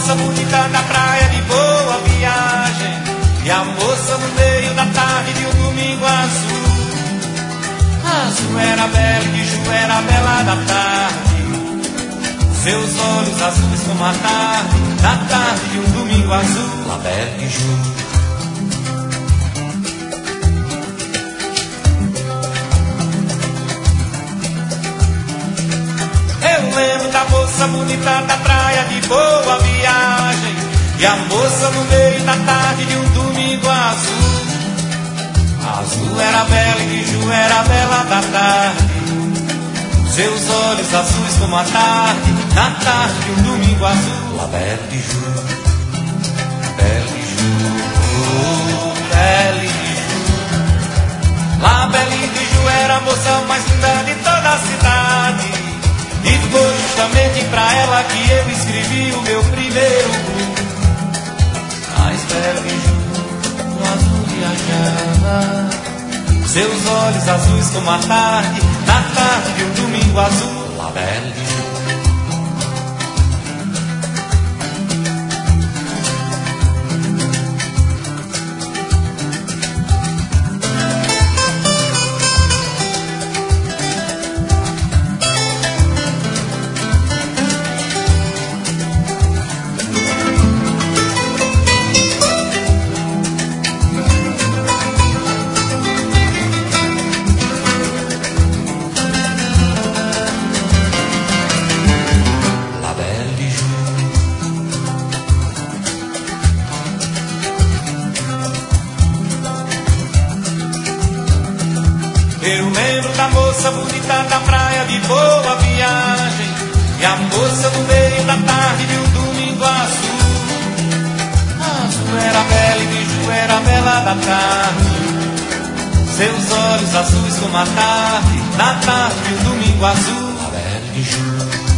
moça bonita da praia de Boa Viagem, e a moça no meio da tarde de um domingo azul. Azul era bela e Ju era bela da tarde, seus olhos azuis como a tarde, da tarde de um domingo azul. La Belle de Ju. Eu lembro da moça bonita da praia de Boa Viagem, e a moça no meio da tarde de um domingo azul. Azul era bela e Ju era bela da tarde, seus olhos azuis como a tarde, na tarde de um domingo azul. La Belle de Ju, Belle de Ju, oh, Belle de Ju. La Belle de Ju era a moça mais linda de toda a cidade, e foi justamente pra ela que eu escrevi o meu primeiro blues. Mas Belle de Ju no azul viajava, seus olhos azuis como a tarde, na tarde de um domingo azul. La Belle de Ju. Eu lembro da moça bonita da praia de Boa Viagem, e a moça no meio da tarde de um domingo azul. Azul era bela e Ju era bela da tarde, seus olhos azuis como a tarde, na tarde de um domingo azul. La Belle de Ju.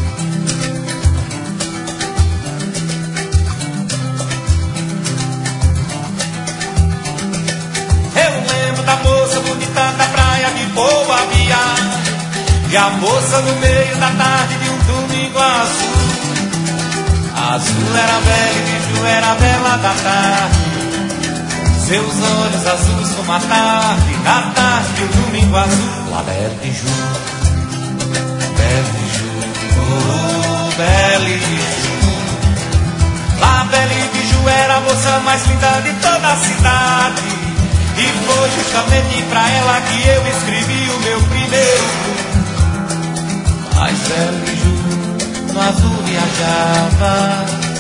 Da moça bonita da praia de Boa Viagem, e a moça no meio da tarde de um domingo azul. Azul era bela e Ju era bela da tarde, seus olhos azuis como a tarde, na tarde de um domingo azul. La Belle de Ju, Belle de Ju, oh, Belle de Ju. La Belle de Ju era a moça mais linda de toda a cidade, e foi justamente pra ela que eu escrevi o meu primeiro blues. Mas Belle de Ju no azul viajava,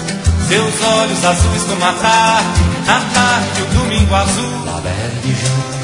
seus olhos azuis como a tarde, na tarde de um domingo azul. La Belle de Ju.